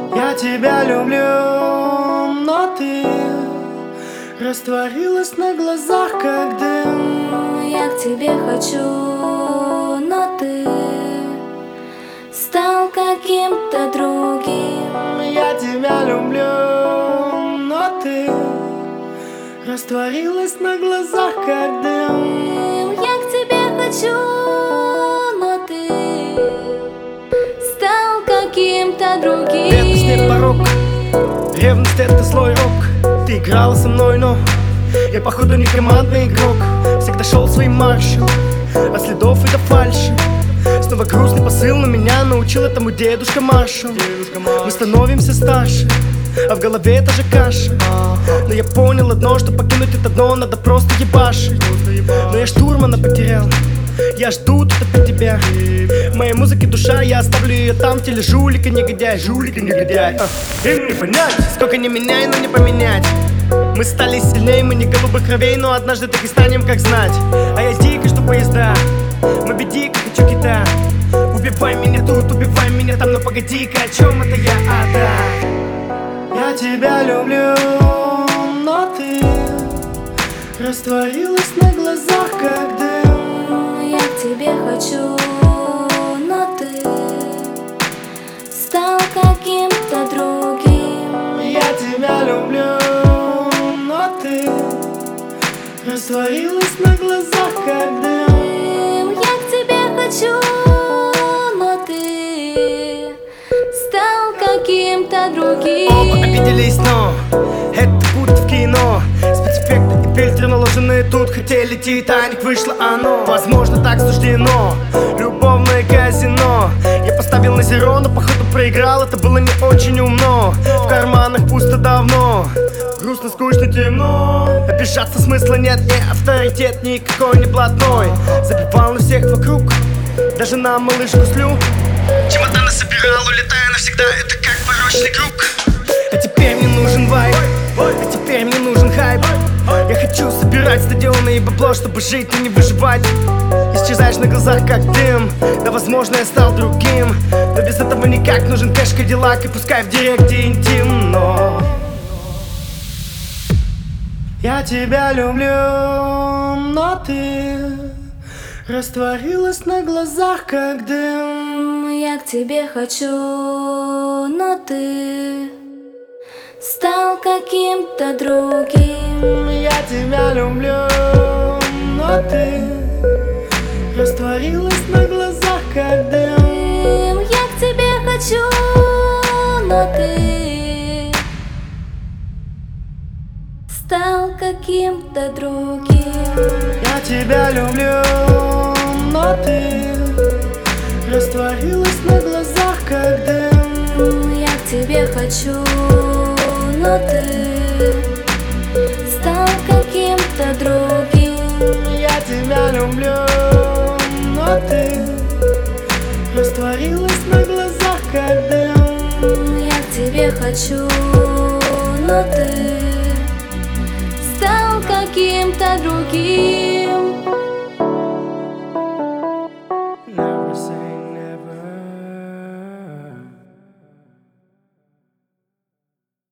Я тебя люблю, но ты растворилась на глазах, как дым. Я к тебе хочу, но ты стал каким-то другим. Я тебя люблю, но ты растворилась на глазах, как дым. Я к тебе хочу, но ты стал каким-то другим. Ревность не порок, ревность это злой рок. Ты играла со мной, но я походу не командный игрок. Всегда шел своим маршем, от следов и до фальши. Снова грустный посыл, но меня научил этому дедушка Маршал. Мы становимся старше, а в голове это же каша. Но я понял одно, что покинуть это дно надо просто ебашить. Но я штурмана потерял, я жду тут опять тебя. В моей музыке душа, я оставлю ее там, в теле жулика, негодяй, жулика, негодяй. Им не понять, сколько не меняй, но не поменять. Мы стали сильнее, мы не голубых кровей, но однажды так и станем, как знать. А я дико жду поезда, моби дико хочу кита. Убивай меня тут, убивай меня там, но погоди-ка, о чем это я, да. Я тебя люблю, но ты растворилась на глазах, как дым. Я к тебе хочу, но ты стал каким-то другим. Я тебя люблю, но ты растворилась на глазах, как дым. Я к тебе хочу, но ты стал каким-то другим. Оба обиделись, но это путь в кино. Спецэффекты и фильтры наложены тут. Хотели Титаник, вышло оно. Возможно, так суждено, любовное казино. Я поставил на зеро, но походу проиграл. Это было не очень умно. В карманах пусто давно, грустно, скучно, темно. Обижаться смысла нет, не авторитет никакой не блатной. Забивал на всех вокруг, даже на малышку слю. Чемоданы собирал, улетая навсегда, это как порочный круг. А теперь мне нужен вайб, а теперь мне нужен хайп. Я хочу собирать стадионы и бабло, чтобы жить и не выживать. Исчезаешь на глазах, как дым. Да, возможно, я стал другим, но без этого никак. Нужен кэш, кадиллак, и пускай в директе интимно. Я тебя люблю, но ты растворилась на глазах, как дым. Я к тебе хочу, но ты стал каким-то другим. Я тебя люблю, но ты растворилась на глазах, как дым. Я к тебе хочу, но ты стал каким-то другим. Я тебя люблю, но ты растворилась на глазах, как дым. Я к тебе хочу, но ты стал каким-то другим. Я тебя люблю, но ты растворилась на глазах, как дым. Я к тебе хочу, но ты стал каким-то другим.